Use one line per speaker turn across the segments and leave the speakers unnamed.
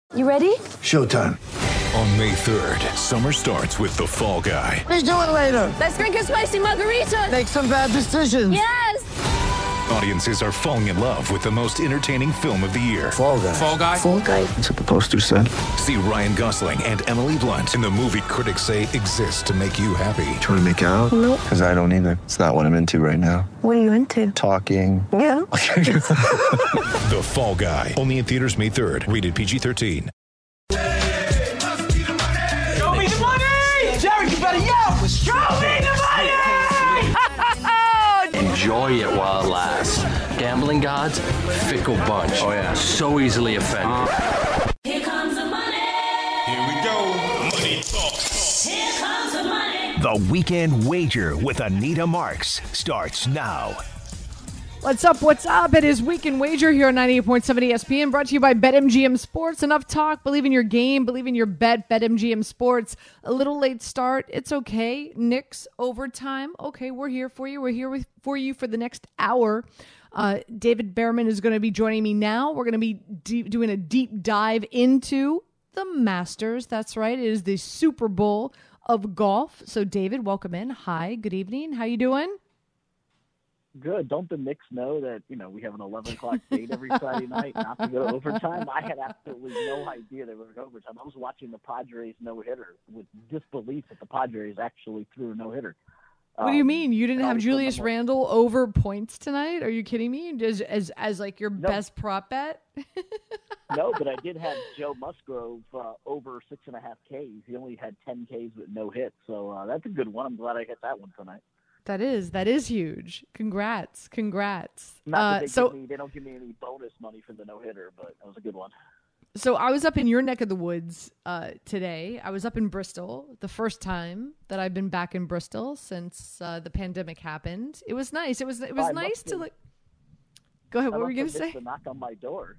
You ready?
Showtime.
On May 3rd, summer starts with The Fall Guy.
Let's do it later.
Let's drink a spicy margarita.
Make some bad decisions.
Yes!
Audiences are falling in love with the most entertaining film of the year.
Fall Guy.
Fall Guy?
Fall guy.
That's what the poster said.
See Ryan Gosling and Emily Blunt in the movie critics say exists to make you happy.
Trying to make it out?
Nope.
Because I don't either. It's not what I'm into right now.
What are you into?
Talking.
Yeah.
The Fall Guy. Only in theaters May 3rd. Rated PG-13.
Show me the money! Jerry, you better yell! Show me the money!
Enjoy it while it lasts. Gambling gods, fickle bunch. Oh, yeah. So easily offended.
Here comes the money.
Here we go. Money talk.
Here comes the money.
The Weekend Wager with Anita Marks starts now.
What's up? What's up? It is Weekend Wager here on 98.7 ESPN, brought to you by BetMGM Sports. Enough talk. Believe in your game. Believe in your bet. BetMGM Sports. A little late start. It's okay. Knicks overtime. Okay, we're here for you. We're here for you for the next hour. David Behrman is going to be joining me now. We're going to be doing a deep dive into the Masters. That's right. It is the Super Bowl of golf. So, David, welcome in. Hi. Good evening. How you doing?
Good. Don't the Knicks know that, we have an 11 o'clock date every Friday night not to go to overtime? I had absolutely no idea they were going to overtime. I was watching the Padres no-hitter with disbelief that the Padres actually threw a no-hitter.
What do you mean? You didn't have Julius Randle over points tonight? Are you kidding me? As like your best prop bet?
No, but I did have Joe Musgrove over 6.5 Ks. He only had 10 Ks with no hits. So that's a good one. I'm glad I hit that one tonight.
That is huge. Congrats.
Not that they don't give me any bonus money for the no-hitter, but that was a good one.
So I was up in your neck of the woods today. I was up in Bristol, the first time that I've been back in Bristol since the pandemic happened. It was nice. It was nice to like. Go ahead. What were you going to say?
The knock on my door.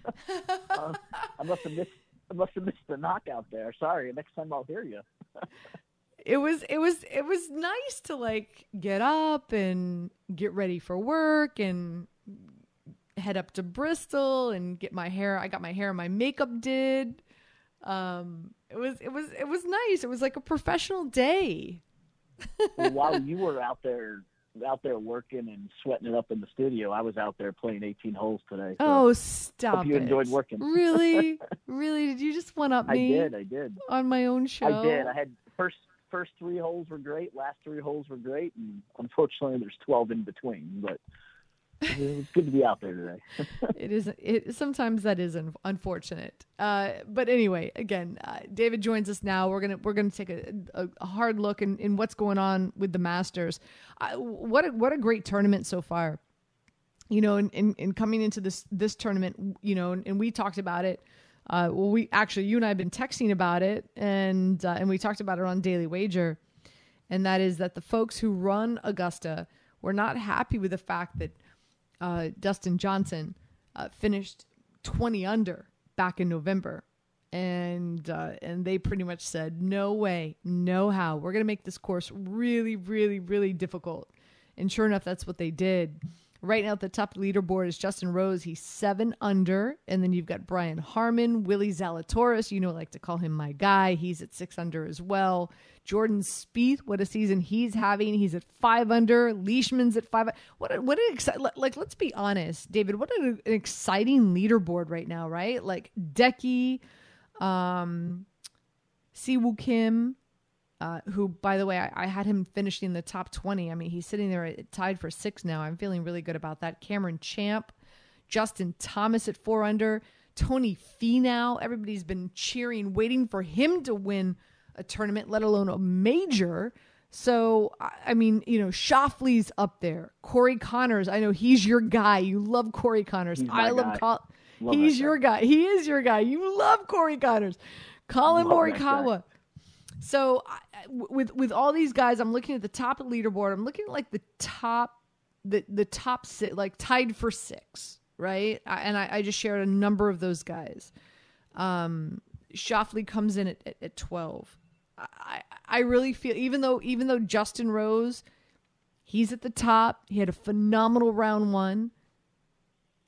I must have missed the knock out there. Sorry. Next time I'll hear you.
It was nice to like get up and get ready for work and head up to Bristol and get my hair. I got my hair and my makeup did. It was nice. It was like a professional day.
Well, while you were out there working and sweating it up in the studio, I was out there playing 18 holes today. So
stop
hope you enjoyed working.
Really? Really? Did you just one up me?
I did.
On my own show?
I did. I had first 3 holes were great. Last 3 holes were great. And unfortunately, there's 12 in between. But it was good to be out there today.
Sometimes that is unfortunate. But anyway, again, David joins us now. We're gonna take a hard look in what's going on with the Masters. What a great tournament so far. In coming into this tournament, and we talked about it. You and I have been texting about it, and we talked about it on Daily Wager, and that is that the folks who run Augusta were not happy with the fact that Dustin Johnson finished 20 under back in November, and they pretty much said, no way, no how. We're going to make this course really, really, really difficult. And sure enough, that's what they did. Right now at the top of the leaderboard is Justin Rose. He's 7 under. And then you've got Brian Harmon, Willie Zalatoris. I like to call him my guy. He's at 6 under as well. Jordan Spieth, what a season he's having. He's at 5 under. Leishman's at 5. What an let's be honest, David, what an exciting leaderboard right now, right? Like Decky, Siwoo Kim, who, by the way, I had him finishing in the top 20. I mean, he's sitting there tied for 6 now. I'm feeling really good about that. Cameron Champ, Justin Thomas at 4 under, Tony Finau. Everybody's been cheering, waiting for him to win a tournament, let alone a major. So, I mean, Schauffele's up there. Corey Connors, I know he's your guy. You love Corey Connors. I love he's your guy. He is your guy. You love Corey Connors. Colin Morikawa. So with all these guys, I'm looking at the top of the leaderboard. I'm looking at like the top 6, like tied for 6, right? I just shared a number of those guys. Schauffele comes in at 12. I really feel, even though Justin Rose, he's at the top. He had a phenomenal round 1.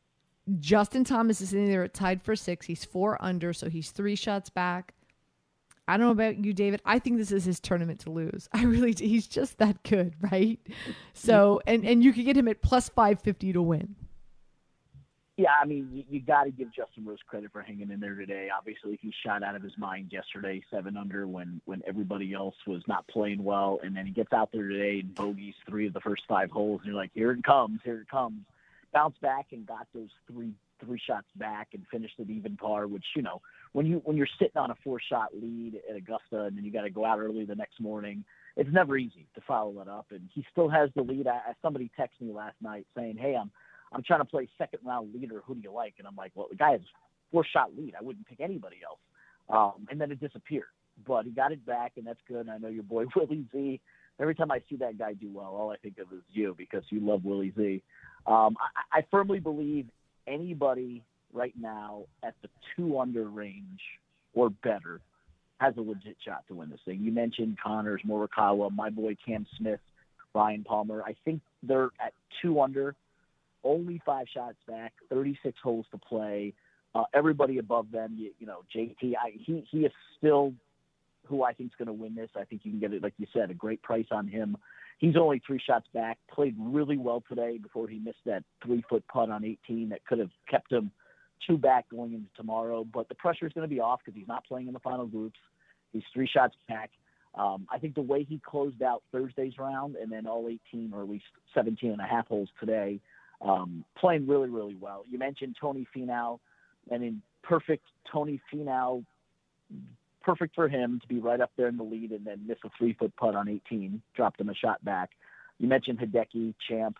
Justin Thomas is sitting there tied for 6. He's 4 under, so he's 3 shots back. I don't know about you, David. I think this is his tournament to lose. I really do. He's just that good, right? So, and you could get him at plus 550 to win.
Yeah, I mean, you got to give Justin Rose credit for hanging in there today. Obviously, he shot out of his mind yesterday, 7 under, when everybody else was not playing well. And then he gets out there today and bogeys 3 of the first 5 holes. And you're like, here it comes. Bounced back and got those three shots back and finished at even par, which, you know, when you're sitting on a 4-shot lead at Augusta and then you got to go out early the next morning, it's never easy to follow that up. And he still has the lead. Somebody texted me last night saying, hey, I'm trying to play second round leader. Who do you like? And I'm like, well, the guy has a 4-shot lead. I wouldn't pick anybody else. And then it disappeared, but he got it back, and that's good. And I know your boy Willie Z. Every time I see that guy do well, all I think of is you, because you love Willie Z. I firmly believe anybody right now at the 2 under range or better has a legit shot to win this thing. You mentioned Connors, Morikawa, my boy Cam Smith, Ryan Palmer. I think they're at 2 under, only 5 shots back, 36 holes to play. Everybody above them, you know, JT, he is still who I think is going to win this. I think you can get it, like you said, a great price on him. He's only 3 shots back, played really well today before he missed that 3-foot putt on 18 that could have kept him 2 back going into tomorrow. But the pressure is going to be off because he's not playing in the final groups. He's 3 shots back. I think the way he closed out Thursday's round and then all 18 or at least 17 and a half holes today, playing really, really well. You mentioned Tony Finau, and in perfect Tony Finau, perfect for him to be right up there in the lead and then miss a 3-foot putt on 18, dropped him a shot back. You mentioned Hideki, Champ.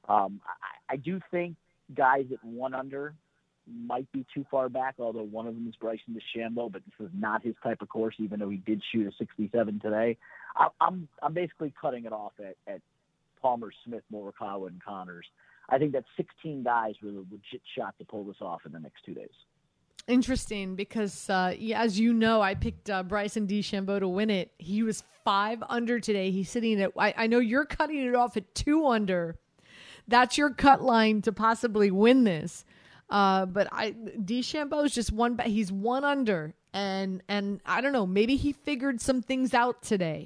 I do think guys at 1 under might be too far back, although one of them is Bryson DeChambeau, but this is not his type of course, even though he did shoot a 67 today. I'm basically cutting it off at Palmer, Smith, Morikawa, and Connors. I think that's 16 guys with a legit shot to pull this off in the next 2 days.
Interesting, because as you know, I picked Bryson DeChambeau to win it. He was 5 under today. He's sitting at, I know you're cutting it off at 2 under. That's your cut line to possibly win this. But DeChambeau is just he's 1 under, and I don't know, maybe he figured some things out today.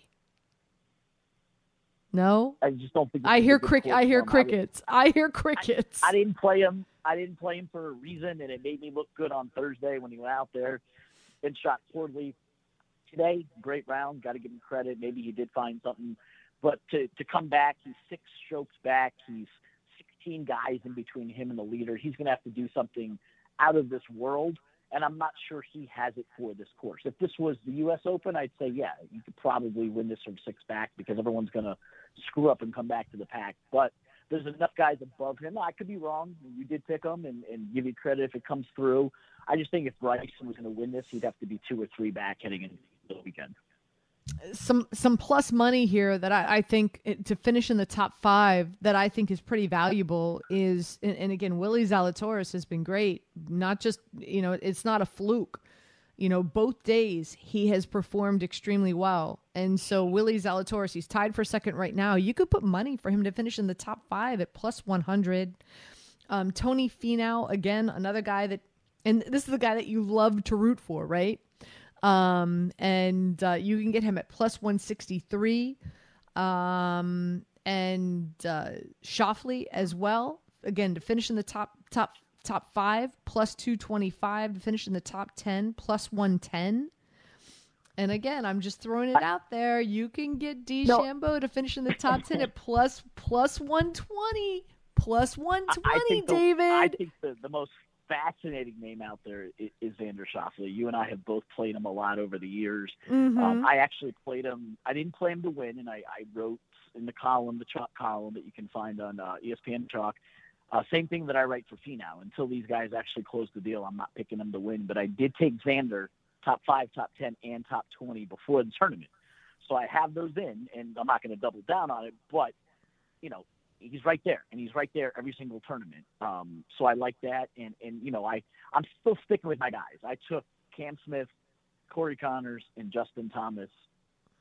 No,
I just don't think.
I hear crickets. I hear crickets. I
didn't play him. I didn't play him for a reason, and it made me look good on Thursday when he went out there and shot poorly. Today, great round. Got to give him credit. Maybe he did find something, but to come back, he's 6 strokes back. He's 16 guys in between him and the leader. He's going to have to do something out of this world, and I'm not sure he has it for this course. If this was the U.S. Open, I'd say, yeah, you could probably win this from 6 back because everyone's going to screw up and come back to the pack. But there's enough guys above him. I could be wrong. You did pick him and give you credit if it comes through. I just think if Bryson was going to win this, he'd have to be 2 or 3 back heading into the weekend.
Some plus money here that I think to finish in the top 5 that I think is pretty valuable is, and again, Willie Zalatoris has been great. Not just, it's not a fluke. Both days he has performed extremely well. And so Willie Zalatoris, he's tied for second right now. You could put money for him to finish in the top 5 at plus 100. Tony Finau, again, another guy that, and this is the guy that you love to root for, right? And you can get him at plus 163. And Schauffele as well, again, to finish in the top 5, plus 225, to finish in the top 10, plus 110. And again, I'm just throwing it out there. You can get DeChambeau to finish in the top 10 at plus 120. Plus 120, David.
I think the most fascinating name out there is Xander Schauffele. You and I have both played him a lot over the years.
Mm-hmm.
I actually played him. I didn't play him to win, and I wrote in the column, the Chalk column that you can find on ESPN Chalk, same thing that I write for Finau. Until these guys actually close the deal, I'm not picking them to win. But I did take Xander top 5, top 10, and top 20 before the tournament. So I have those in, and I'm not going to double down on it. But, he's right there, and he's right there every single tournament. So I like that. And I'm still sticking with my guys. I took Cam Smith, Corey Connors, and Justin Thomas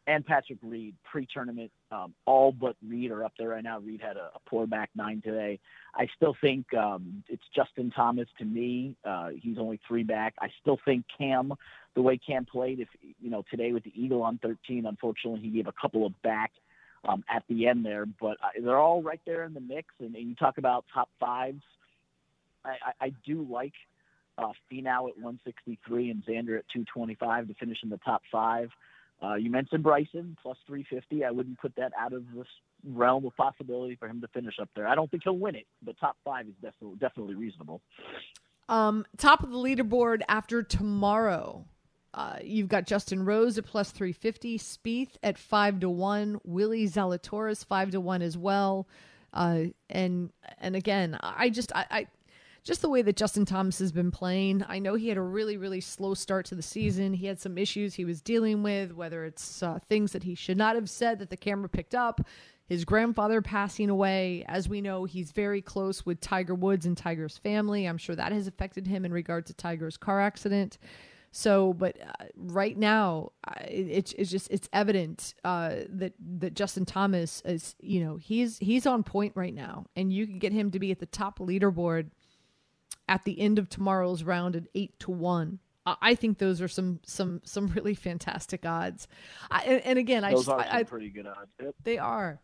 and Patrick Reed pre-tournament. All but Reed are up there right now. Reed had a poor back 9 today. I still think it's Justin Thomas to me. He's only 3 back. I still think Cam, the way Cam played, today with the Eagle on 13, unfortunately he gave a couple of back at the end there. But they're all right there in the mix. And you talk about top 5s. I do like Finau at 163 and Xander at 225 to finish in the top 5. You mentioned Bryson plus 350. I wouldn't put that out of this realm of possibility for him to finish up there. I don't think he'll win it, but top 5 is definitely reasonable.
Top of the leaderboard after tomorrow. You've got Justin Rose at plus 350, Spieth at 5-1, Willie Zalatoris 5-1 as well. And again, I just the way that Justin Thomas has been playing, I know he had a really, really slow start to the season. He had some issues he was dealing with, whether it's things that he should not have said that the camera picked up, his grandfather passing away. As we know, he's very close with Tiger Woods and Tiger's family. I'm sure that has affected him in regard to Tiger's car accident. So, but right now, it's evident that Justin Thomas is, he's on point right now, and you can get him to be at the top leaderboard at the end of tomorrow's round at 8-1. I think those are some really fantastic odds. And again,
those are some pretty good odds. Yep.
They are.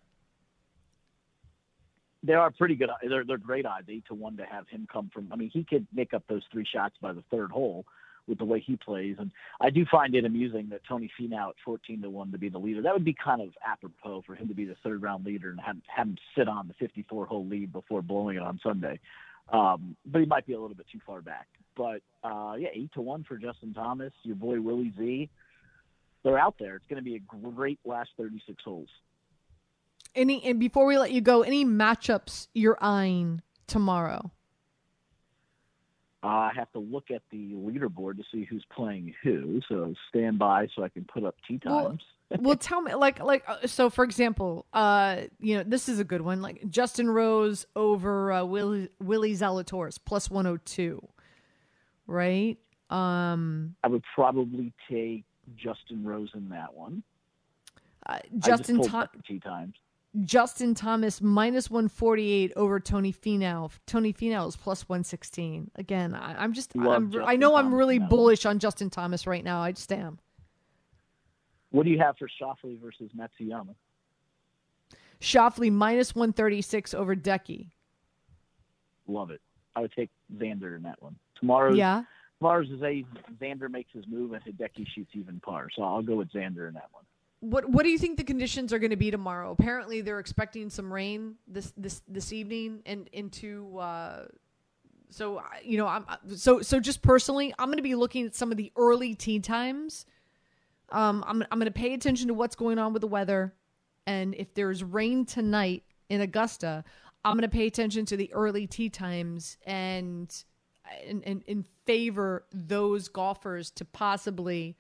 They are pretty good. They're great odds, 8-1 to have him come from. I mean, he could make up those 3 shots by the 3rd hole with the way he plays. And I do find it amusing that Tony Finau at 14-1 to be the leader. That would be kind of apropos for him to be the 3rd round leader and have him sit on the 54-hole lead before blowing it on Sunday. But he might be a little bit too far back. But, 8-1 for Justin Thomas, your boy Willie Z. They're out there. It's going to be a great last 36 holes.
And before we let you go, any matchups you're eyeing tomorrow?
I have to look at the leaderboard to see who's playing who. So stand by so I can put up tee times.
Well, tell me, so for example, this is a good one, like Justin Rose over Willie Zalatoris plus 102, right?
I would probably take Justin Rose in that one.
Justin Thomas minus 148 over Tony Finau. Tony Finau is plus 116. Again, I know I'm really bullish on Justin Thomas right now. I just am.
What do you have for Schauffele versus Matsuyama?
Schauffele minus 136 over Decky.
Love it. I would take Xander in that one. Tomorrow's is Xander makes his move and Hideki shoots even par. So I'll go with Xander in that one.
What do you think the conditions are going to be tomorrow? Apparently, they're expecting some rain this evening and into. So just personally, I'm going to be looking at some of the early tee times. I'm going to pay attention to what's going on with the weather, and if there's rain tonight in Augusta, I'm going to pay attention to the early tee times and favor those golfers to possibly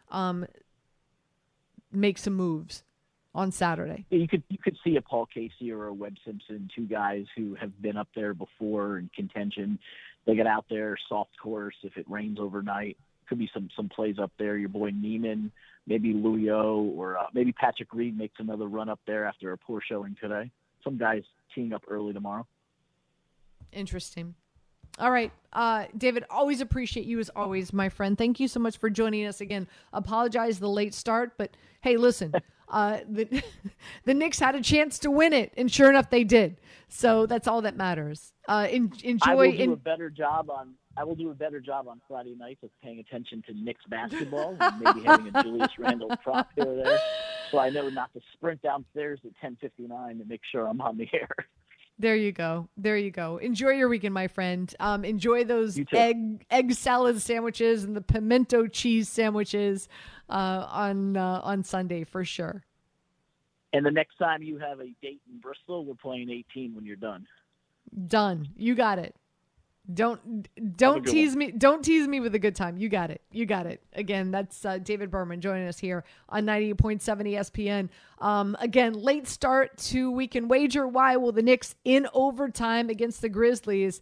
make some moves on Saturday.
You could see a Paul Casey or a Webb Simpson, 2 guys who have been up there before in contention. They get out there, soft course. If it rains overnight, could be some plays up there. Your boy Neiman, maybe Louis O, or maybe Patrick Reed makes another run up there after a poor showing today. Some guys teeing up early tomorrow.
Interesting. All right. David, always appreciate you as always, my friend. Thank you so much for joining us again. Apologize the late start, but hey, listen, the Knicks had a chance to win it, and sure enough, they did. So that's all that matters. Enjoy.
I will do a better job on Friday nights of paying attention to Knicks basketball and maybe having a Julius Randle prop here or there, so I know not to sprint downstairs at 10:59 to make sure I'm on the air.
There you go. Enjoy your weekend, my friend. Enjoy those egg salad sandwiches and the pimento cheese sandwiches on Sunday for sure.
And the next time you have a date in Bristol, we're playing 18 when you're done.
Done. You got it. Don't tease me. Don't tease me with a good time. You got it. Again, that's David Berman joining us here on 98.7 ESPN. Again, late start to Weekend Wager. Why will the Knicks in overtime against the Grizzlies,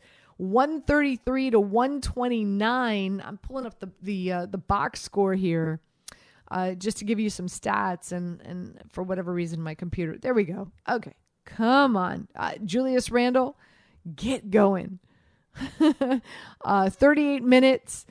133 to 129? I'm pulling up the box score here. just to give you some stats, and for whatever reason, my computer, there we go. Okay, come on. Julius Randle, get going. 38 minutes,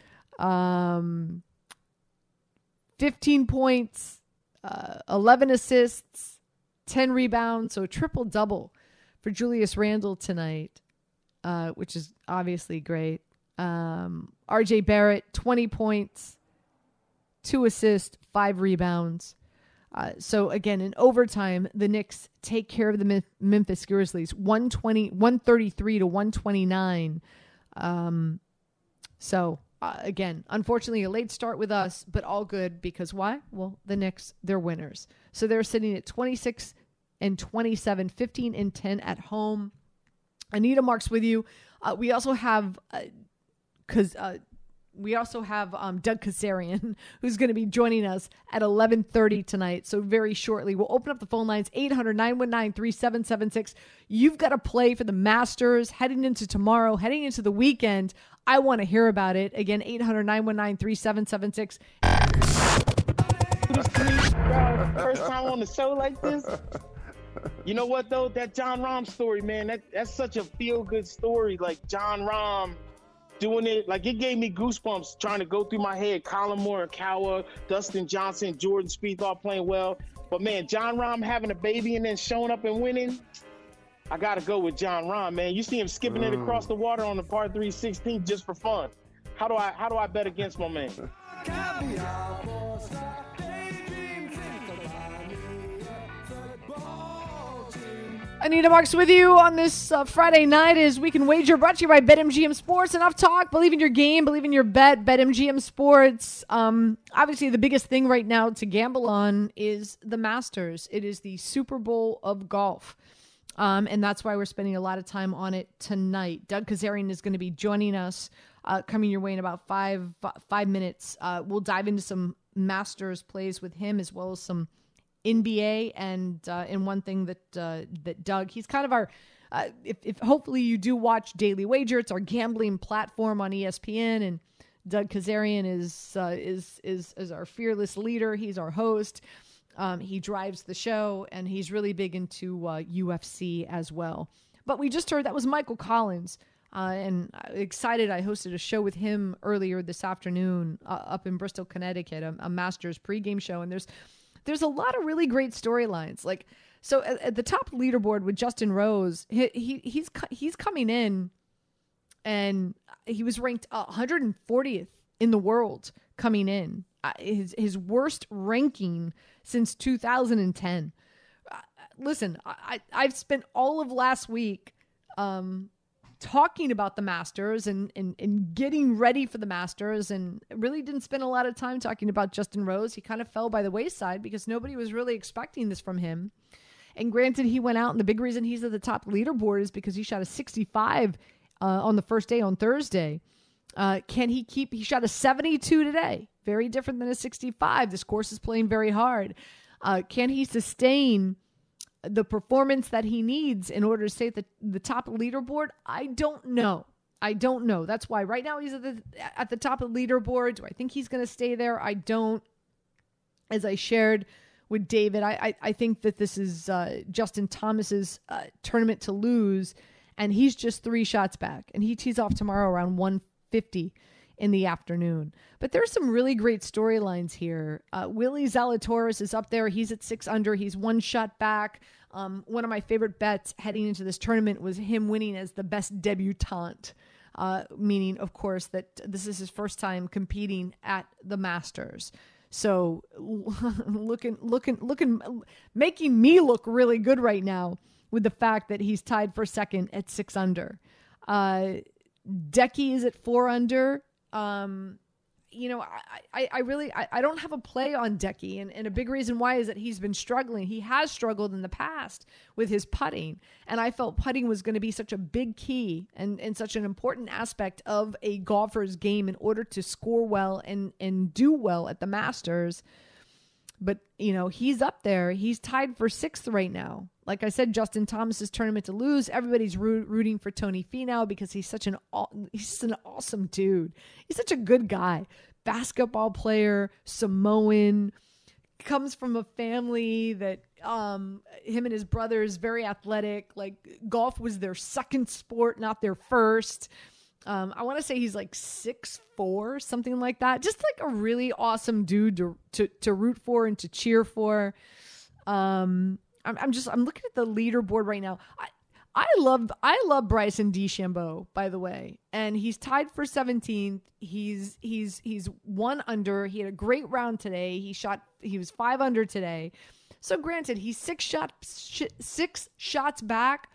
15 points, 11 assists, 10 rebounds, so triple-double for Julius Randle tonight, which is obviously great. RJ Barrett, 20 points, 2 assists, 5 rebounds. So again, in overtime, the Knicks take care of the Memphis Grizzlies, 133 to 129. Again, unfortunately, a late start with us, but all good because why? Well, the Knicks, they're winners. So they're sitting at 26 and 27, 15 and 10 at home. Anita Marks with you. We also have Doug Kazarian, who's going to be joining us at 11:30 tonight. So very shortly, we'll open up the phone lines, 800-919-3776. You've got to play for the Masters heading into tomorrow, heading into the weekend. I want to hear about it. Again, 800-919-3776.
First time on the show like this. You know what, though? That John Rahm story, man, that's such a feel-good story. Like, John Rahm doing it, like, it gave me goosebumps trying to go through my head. Colin Moore, Kawa, Dustin Johnson, Jordan Spieth all playing well. But, man, John Rahm having a baby and then showing up and winning, I got to go with John Rahm, man. You see him skipping it across the water on the par 3 16 just for fun. How do I bet against my man?
Anita Marks with you on this Friday night as We Can Wager, brought to you by BetMGM Sports. Enough talk. Believe in your game. Believe in your bet. BetMGM Sports. Obviously, the biggest thing right now to gamble on is the Masters. It is the Super Bowl of golf. And that's why we're spending a lot of time on it tonight. Doug Kazarian is going to be joining us, coming your way in about five minutes. We'll dive into some Masters plays with him, as well as some NBA and one thing that Doug, he's kind of our, if hopefully you do watch Daily Wager, it's our gambling platform on ESPN, and Doug Kazarian is our fearless leader. He's our host. He drives the show, and he's really big into UFC as well. But we just heard that was Michael Collins, and excited. I hosted a show with him earlier this afternoon up in Bristol, Connecticut, a Masters pregame show, and there's a lot of really great storylines. Like, so at the top leaderboard with Justin Rose, he's coming in, and he was ranked 140th in the world coming in. His worst ranking since 2010. Listen, I've spent all of last week talking about the Masters and getting ready for the Masters, and really didn't spend a lot of time talking about Justin Rose. He kind of fell by the wayside because nobody was really expecting this from him. And granted, he went out, and the big reason he's at the top leaderboard is because he shot a 65 on the first day on Thursday. He shot a 72 today. Very different than a 65. This course is playing very hard. Can he sustain the performance that he needs in order to stay at the top of the leaderboard? I don't know. That's why right now he's at the top of the leaderboard. Do I think he's going to stay there? I don't. As I shared with David, I think that this is Justin Thomas's tournament to lose, and he's just 3 shots back, and he tees off tomorrow around 1:50 in the afternoon. But there's some really great storylines here. Willie Zalatoris is up there. He's at 6 under. He's 1 shot back. One of my favorite bets heading into this tournament was him winning as the best debutante, meaning, of course, that this is his first time competing at the Masters. So making me look really good right now with the fact that he's tied for second at 6 under. Decky is at 4 under. I don't have a play on Decky, and a big reason why is that he's been struggling. He has struggled in the past with his putting, and I felt putting was going to be such a big key and such an important aspect of a golfer's game in order to score well and do well at the Masters. But, he's up there. He's tied for 6th right now. Like I said, Justin Thomas's tournament to lose. Everybody's rooting for Tony Finau because he's an awesome dude. He's such a good guy. Basketball player, Samoan, comes from a family that him and his brothers very athletic. Like golf was their second sport, not their first. I want to say he's like 6'4", something like that. Just like a really awesome dude to root for and to cheer for. I'm looking at the leaderboard right now. I love Bryson DeChambeau, by the way, and he's tied for 17th. He's 1 under. He had a great round today. He was 5 under today. So granted, he's 6 shots back.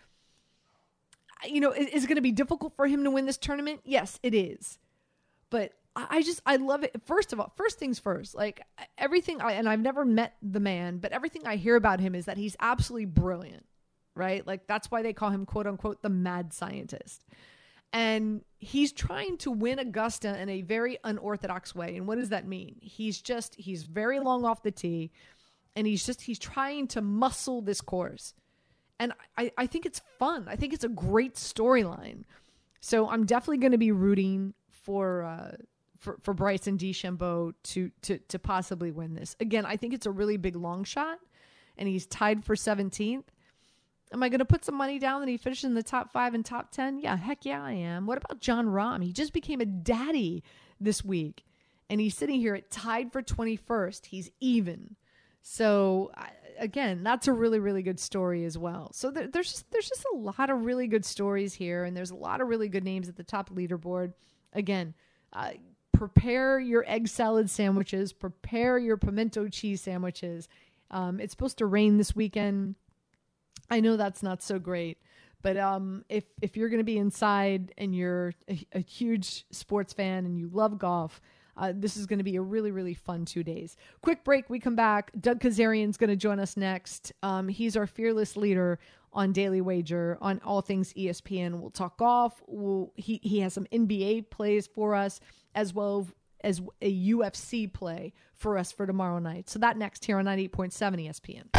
You know, is it going to be difficult for him to win this tournament? Yes, it is. But I love it. First of all, first things first, like everything and I've never met the man, but everything I hear about him is that he's absolutely brilliant, right? Like that's why they call him quote unquote the mad scientist. And he's trying to win Augusta in a very unorthodox way. And what does that mean? He's very long off the tee and he's trying to muscle this course. And I think it's fun. I think it's a great storyline. So I'm definitely going to be rooting for Bryson DeChambeau to possibly win this. Again, I think it's a really big long shot, and he's tied for 17th. Am I going to put some money down that he finishes in the top 5 and top 10? Yeah, heck yeah, I am. What about Jon Rahm? He just became a daddy this week, and he's sitting here at tied for 21st. He's even. So again, that's a really, really good story as well. So there's just a lot of really good stories here, and there's a lot of really good names at the top leaderboard. Again, prepare your egg salad sandwiches. Prepare your pimento cheese sandwiches. It's supposed to rain this weekend. I know that's not so great, but if you're going to be inside and you're a huge sports fan and you love golf, this is going to be a really, really fun 2 days. Quick break. We come back. Doug Kazarian's going to join us next. He's our fearless leader on Daily Wager on all things ESPN. We'll talk golf. He has some NBA plays for us as well as a UFC play for us for tomorrow night. So that next here on 98.7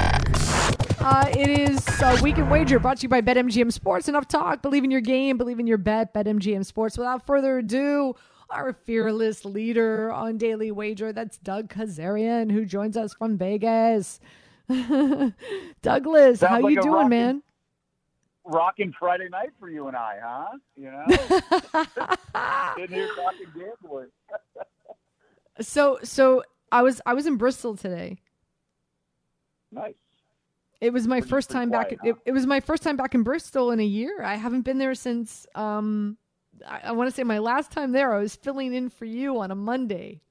ESPN. It is Weekend Wager brought to you by BetMGM Sports. Enough talk. Believe in your game. Believe in your bet. BetMGM Sports. Without further ado, our fearless leader on Daily Wager, that's Doug Kazarian, who joins us from Vegas. Douglas, how you doing, man?
Rocking Friday night for you and I, huh? You know? Sitting here talking gambling.
So I was in Bristol today.
Nice.
It was my first time back. It was my first time back in Bristol in a year. I haven't been there since I want to say my last time there, I was filling in for you on a Monday.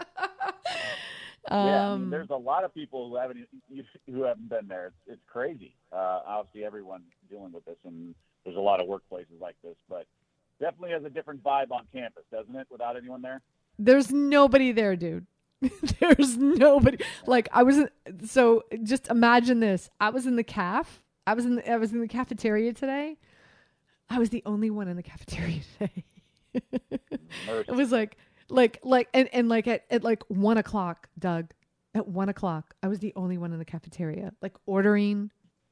Yeah, I mean, there's a lot of people who haven't been there. It's crazy. Obviously, everyone's dealing with this, and there's a lot of workplaces like this, but definitely has a different vibe on campus, doesn't it? Without anyone there. There's
nobody there, dude. There's nobody. Like so just imagine this. I was in the caf. I was in the cafeteria today. I was the only one in the cafeteria today. It was like at like 1 o'clock, Doug, at 1 o'clock, I was the only one in the cafeteria, like ordering.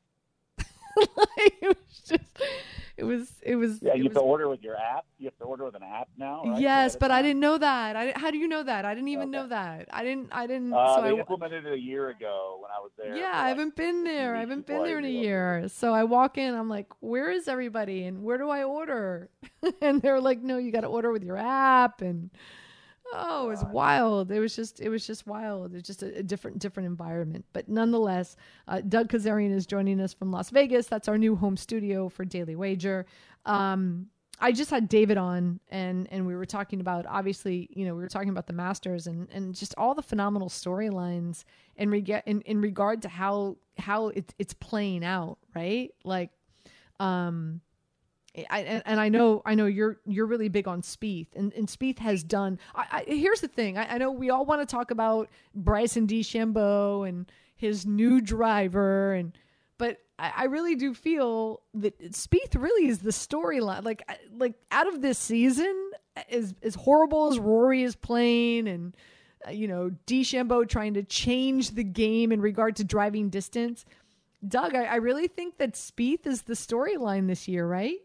It was.
Yeah, you have to order with your app. You have to order with an app now, right?
Yes, but I didn't know that. How do you know that? I didn't even know that. I didn't.
They implemented it a year ago when I was there.
Yeah, I haven't been there. I haven't been there in a year. So I walk in. I'm like, where is everybody? And where do I order? And they're like, no, you got to order with your app. And it was wild. It was just wild. It's just a different environment. But nonetheless, Doug Kazarian is joining us from Las Vegas. That's our new home studio for Daily Wager. I just had David on, and we were talking about, obviously, we were talking about the Masters and just all the phenomenal storylines in regard to how it's playing out, right? Like, I know you're really big on Spieth, and Spieth has done. Here's the thing. I know we all want to talk about Bryson DeChambeau and his new driver, but I really do feel that Spieth really is the storyline. Like out of this season, as horrible as Rory is playing, and DeChambeau trying to change the game in regard to driving distance. Doug, I really think that Spieth is the storyline this year, right?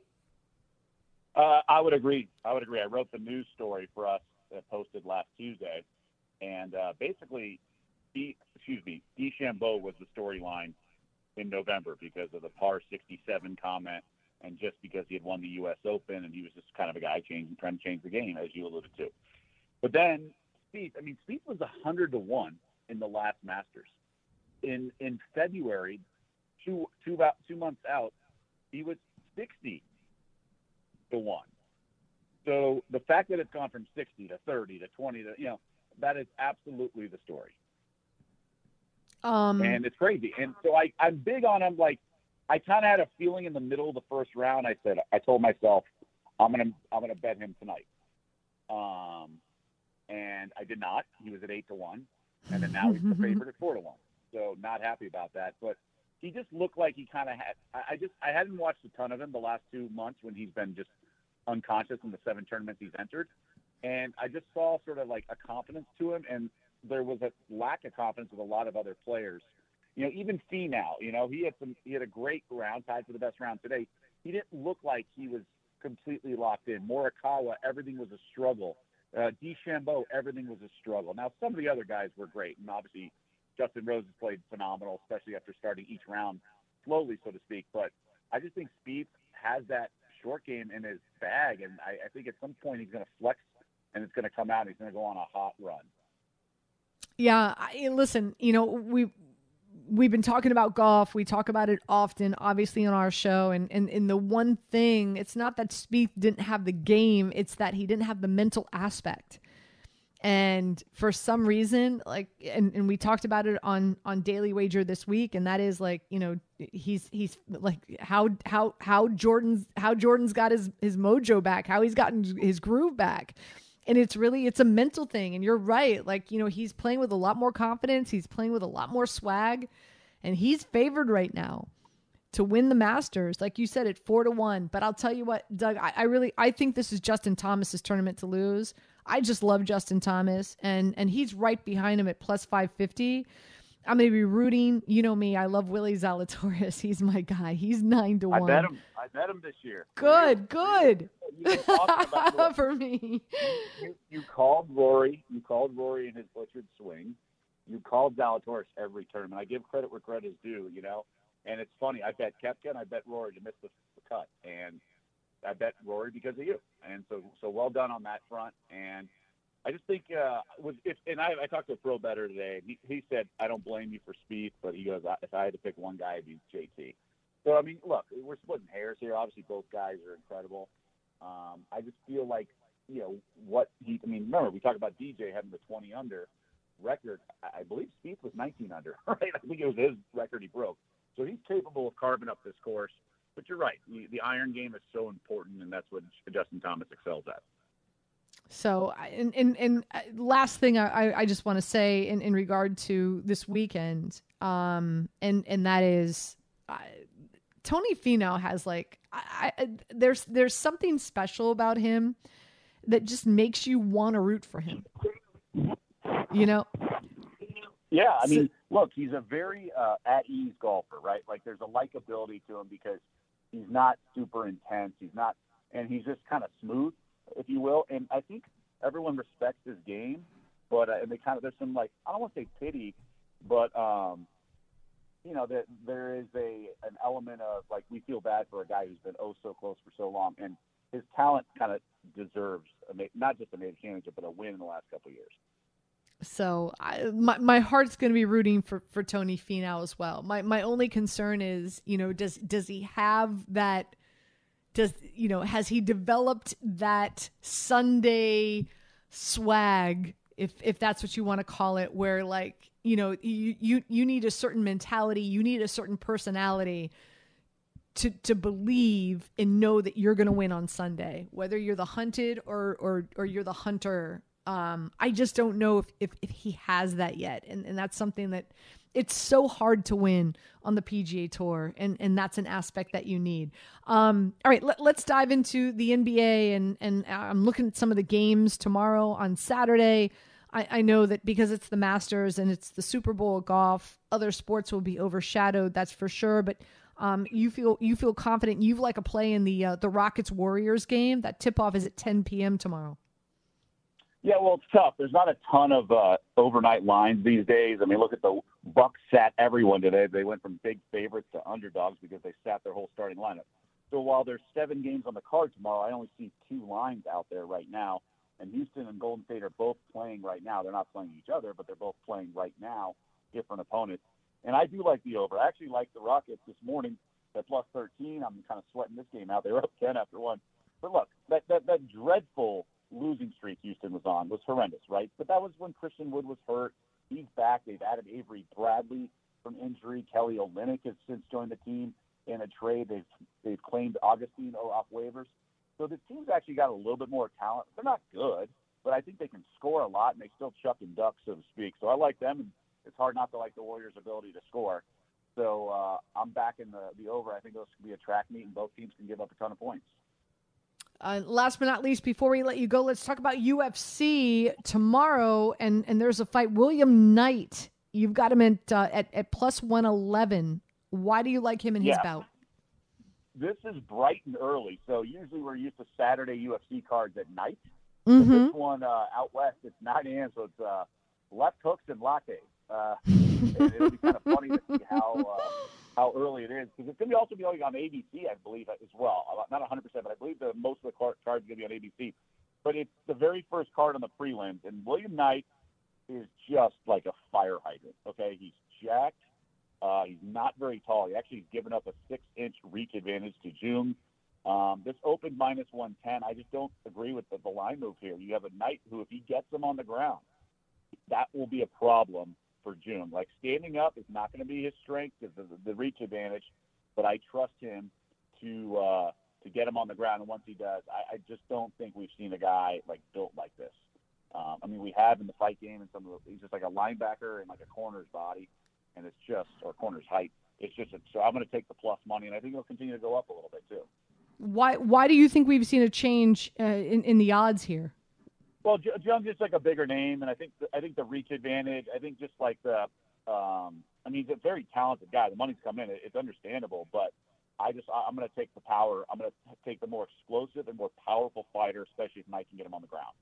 I would agree. I wrote the news story for us that posted last Tuesday. And basically, DeChambeau was the storyline in November because of the par 67 comment, and just because he had won the U.S. Open, and he was just kind of a guy trying to change the game, as you alluded to. But then Spieth was 100-1 in the last Masters. In February, two months out, he was 60-1. So the fact that it's gone from 60 to 30 to 20 to, that is absolutely the story. And it's crazy. And so I'm big on him. Like, I kind of had a feeling in the middle of the first round. I told myself, I'm gonna bet him tonight. And I did not. He was at 8-1, and then now he's the favorite at 4-1. So not happy about that. But he just looked like he kind of had. I hadn't watched a ton of him the last 2 months when he's been just unconscious in the 7 tournaments he's entered, and I just saw sort of like a confidence to him, and there was a lack of confidence with a lot of other players. Even Finau, he had a great round, tied for the best round today. He didn't look like he was completely locked in. Morikawa, everything was a struggle. DeChambeau, everything was a struggle. Now, some of the other guys were great, and obviously Justin Rose has played phenomenal, especially after starting each round slowly, so to speak. But I just think Spieth has that short game in his bag, and I think at some point he's going to flex, and it's going to come out, and he's going to go on a hot run.
Yeah, listen, we've been talking about golf. We talk about it often, obviously, on our show. And the one thing, it's not that Spieth didn't have the game, it's that he didn't have the mental aspect. And for some reason, and we talked about it on Daily Wager this week, and that is he's like how Jordan's got his mojo back, how he's gotten his groove back. And it's a mental thing. And you're right. He's playing with a lot more confidence. He's playing with a lot more swag, and he's favored right now to win the Masters. Like you said, at 4-1. But I'll tell you what, Doug, I think this is Justin Thomas's tournament to lose. I just love Justin Thomas, and he's right behind him at plus 550. I'm going to be rooting. You know me. I love Willie Zalatoris. He's my guy. He's 9-1.
I bet him this year.
Good.
About
for me.
You called Rory. You called Rory in his butchered swing. You called Zalatoris every tournament. I give credit where credit is due, And it's funny. I bet Koepka and I bet Rory to miss the cut. And I bet Rory because of you. And so well done on that front. And I just think I talked to a pro bettor today. He said, I don't blame you for Spieth, but he goes, if I had to pick one guy, it'd be JT. So, look, we're splitting hairs here. Obviously, both guys are incredible. I just feel like, remember, we talked about DJ having the 20 under record. I believe Spieth was 19 under, right? I think it was his record he broke. So he's capable of carving up this course. But you're right. The iron game is so important, and that's what Justin Thomas excels at.
So, and last thing I just want to say in regard to this weekend, and that is Tony Finau has there's something special about him that just makes you want to root for him.
Yeah, look, he's a very at ease golfer, right? There's a likability to him because he's not super intense. He's just kind of smooth, if you will. And I think everyone respects his game, but there's some I don't want to say pity, but there is an element of we feel bad for a guy who's been so close for so long, and his talent kind of deserves not just a major championship, but a win in the last couple of years. So
my heart's going to be rooting for Tony Finau as well. My only concern is, does he have that? Has he developed that Sunday swag, if that's what you want to call it, where you need a certain mentality, you need a certain personality to believe and know that you're going to win on Sunday, whether you're the hunted or you're the hunter. I just don't know if he has that yet. And that's something that it's so hard to win on the PGA Tour. And that's an aspect that you need. All right, let's dive into the NBA. And I'm looking at some of the games tomorrow on Saturday. I know that because it's the Masters and it's the Super Bowl of golf, other sports will be overshadowed. That's for sure. But you feel confident. You've a play in the Rockets Warriors game. That tip off is at 10 p.m. tomorrow.
Yeah, well, it's tough. There's not a ton of overnight lines these days. I mean, look at the Bucks sat everyone today. They went from big favorites to underdogs because they sat their whole starting lineup. So while there's 7 games on the card tomorrow, I only see 2 lines out there right now. And Houston and Golden State are both playing right now. They're not playing each other, but they're both playing right now, different opponents. And I do like the over. I actually like the Rockets this morning at plus 13. I'm kind of sweating this game out. They were up 10 after 1. But look, that dreadful losing streak Houston was on was horrendous, right? But that was when Christian Wood was hurt. He's back. They've added Avery Bradley from injury. Kelly Olynyk has since joined the team in a trade. They've claimed Augustine off waivers. So the team's actually got a little bit more talent. They're not good, but I think they can score a lot, and they still chuck and duck, so to speak. So I like them, and it's hard not to like the Warriors' ability to score. So I'm back in the over. I think this could be a track meet, and both teams can give up a ton of points.
Last but not least, before we let you go, let's talk about UFC tomorrow, and there's a fight. William Knight, you've got him at plus 111. Why do you like him in his bout?
This is bright and early, so usually we're used to Saturday UFC cards at night.
Mm-hmm.
This one out west, it's 9 a.m., so it's left hooks and lattes. And it'll be kind of funny to see how early it is, because it's going to also be on ABC, I believe, as well. Not 100%, but I believe most of the cards are going to be on ABC. But it's the very first card on the prelims, and William Knight is just like a fire hydrant, okay? He's jacked. He's not very tall. He actually has given up a 6-inch reach advantage to Jung. This opened minus 110. I just don't agree with the line move here. You have a Knight who, if he gets him on the ground, that will be a problem for Jung. Like, standing up is not going to be his strength because of the reach advantage, but I trust him to get him on the ground. And once he does, I just don't think we've seen a guy like built like this. I mean, we have in the fight game, and he's just like a linebacker and like a corner's body. And it's just, or corner's height. It's just, so I'm going to take the plus money, and I think it'll continue to go up a little bit too. Why do you think we've seen a change in the odds here? Well, Jung's just like a bigger name, and I think the reach advantage. I think just like I mean, he's a very talented guy. The money's come in; it's understandable, but I'm going to take the power. I'm going to take the more explosive and more powerful fighter, especially if Mike can get him on the ground.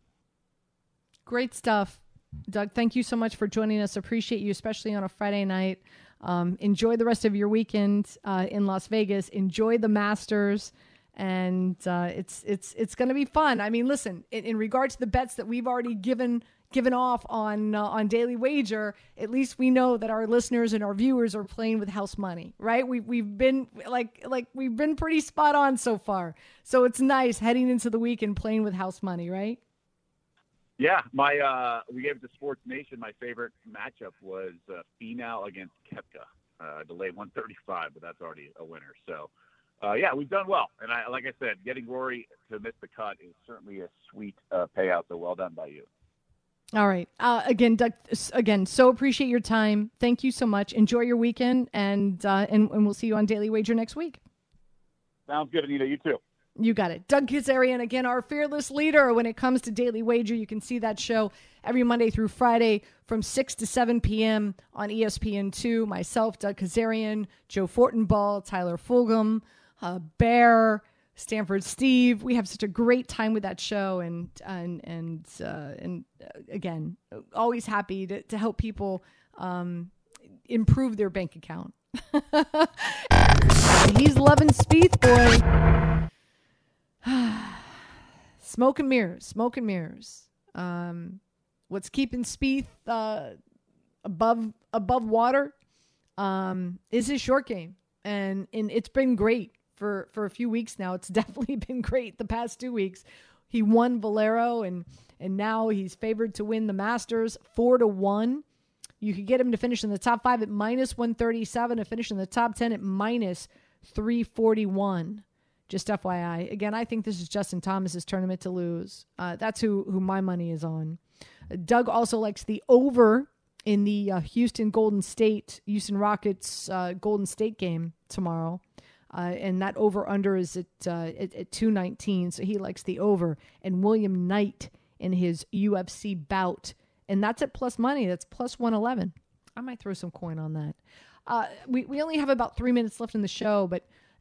Great stuff. Doug, thank you so much for joining us. Appreciate you, especially on a Friday night. Enjoy the rest of your weekend in Las Vegas. Enjoy the Masters, and it's going to be fun. I mean, listen, in regard to the bets that we've already given off on Daily Wager, at least we know that our listeners and our viewers are playing with house money, right? We've been we've been pretty spot on so far. So it's nice heading into the weekend playing with house money, right? Yeah, we gave it to Sports Nation. My favorite matchup was Finau against Koepka. Delay 135, but that's already a winner. So, yeah, we've done well. And like I said, getting Rory to miss the cut is certainly a sweet payout. So well done by you. All right. Again, Doug, so appreciate your time. Thank you so much. Enjoy your weekend, and we'll see you on Daily Wager next week. Sounds good, Anita. You too. You got it. Doug Kazarian, again, our fearless leader when it comes to Daily Wager. You can see that show every Monday through Friday from 6 to 7 p.m. on ESPN2. Myself, Doug Kazarian, Joe Fortenbaugh, Tyler Fulgham, Bear, Stanford Steve. We have such a great time with that show, and again, always happy to help people improve their bank account. He's loving Spieth, boy. Smoke and mirrors. What's keeping Spieth above water is his short game, and it's been great for a few weeks now. It's definitely been great the past 2 weeks. He won Valero, and now he's favored to win the Masters 4-1. You could get him to finish in the top 5 at minus 137, to finish in the top 10 at minus 341. Just FYI. Again, I think this is Justin Thomas's tournament to lose. That's who my money is on. Doug also likes the over in the Houston Rockets Golden State game tomorrow. And that over-under is at 219, so he likes the over. And William Knight in his UFC bout. And that's at plus money. That's plus 111. I might throw some coin on that. We only have about 3 minutes left in the show, but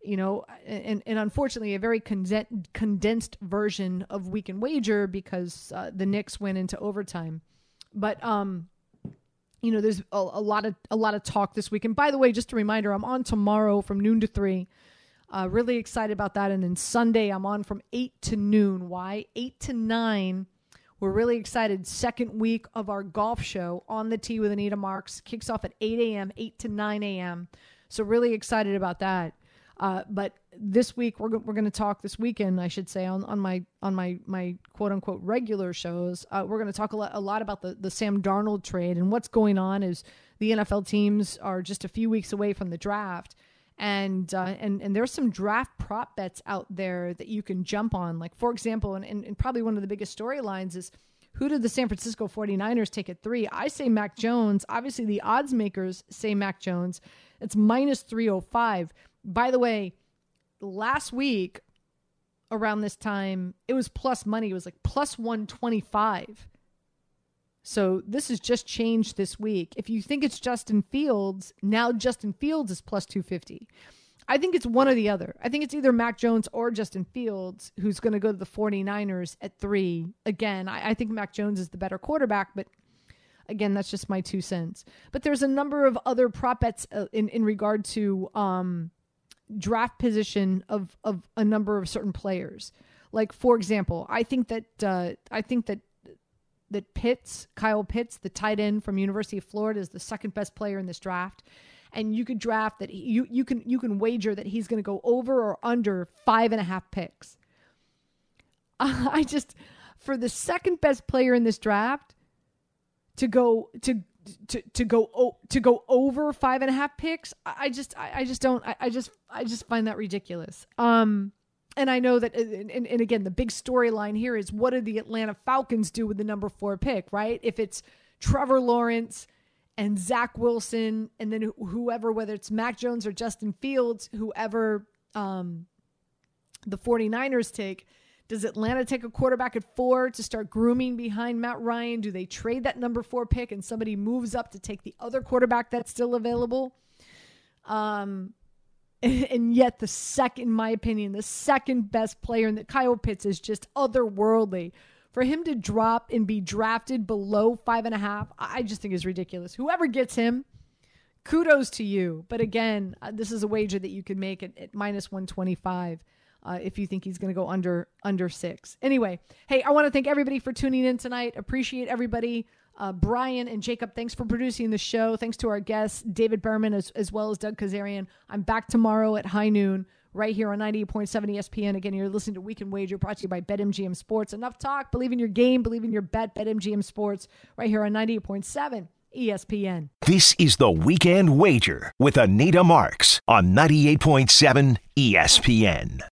and unfortunately a very condensed version of Weekend Wager because the Knicks went into overtime. But there's a lot of talk this week. And by the way, just a reminder, I'm on tomorrow from noon to 3. Really excited about that. And then Sunday I'm on from 8 to noon. Why? 8 to 9. We're really excited. Second week of our golf show, On the Tee with Anita Marks, kicks off at 8 a.m., 8 to 9 a.m. So really excited about that. But this week we're going to talk this weekend, I should say, on my quote unquote regular shows. We're going to talk a lot about the Sam Darnold trade and what's going on as the NFL teams are just a few weeks away from the draft. And there's some draft prop bets out there that you can jump on. Like, for example, and probably one of the biggest storylines is, who did the San Francisco 49ers take at 3? I say Mac Jones. Obviously, the odds makers say Mac Jones. It's minus 305. By the way, last week around this time, it was plus money. It was like plus 125. So this has just changed this week. If you think it's Justin Fields, now Justin Fields is plus 250. I think it's one or the other. I think it's either Mac Jones or Justin Fields who's going to go to the 49ers at 3. Again, I think Mac Jones is the better quarterback, but again, that's just my 2 cents. But there's a number of other prop bets in regard to draft position of a number of certain players. Like, for example, I think that Kyle Pitts, the tight end from University of Florida, is the second best player in this draft. And you could draft that. You can wager that he's going to go over or under 5.5 picks. For the second best player in this draft to go over 5.5 picks, I just find that ridiculous. And I know that, and again, the big storyline here is, what did the Atlanta Falcons do with the number 4 pick, right? If it's Trevor Lawrence and Zach Wilson, and then whoever, whether it's Mac Jones or Justin Fields, whoever the 49ers take, does Atlanta take a quarterback at 4 to start grooming behind Matt Ryan? Do they trade that number 4 pick and somebody moves up to take the other quarterback that's still available? And yet in my opinion, the second best player in the Kyle Pitts is just otherworldly. For him to drop and be drafted below 5.5, I just think is ridiculous. Whoever gets him, kudos to you. But again, this is a wager that you can make at minus 125 if you think he's going to go under 6. Anyway, hey, I want to thank everybody for tuning in tonight. Appreciate everybody. Brian and Jacob, thanks for producing the show. Thanks to our guests, David Berman, as well as Doug Kazarian. I'm back tomorrow at high noon right here on 98.7 ESPN. Again, you're listening to Weekend Wager, brought to you by BetMGM Sports. Enough talk. Believe in your game. Believe in your bet. BetMGM Sports right here on 98.7 ESPN.
This is the Weekend Wager with Anita Marks on 98.7 ESPN.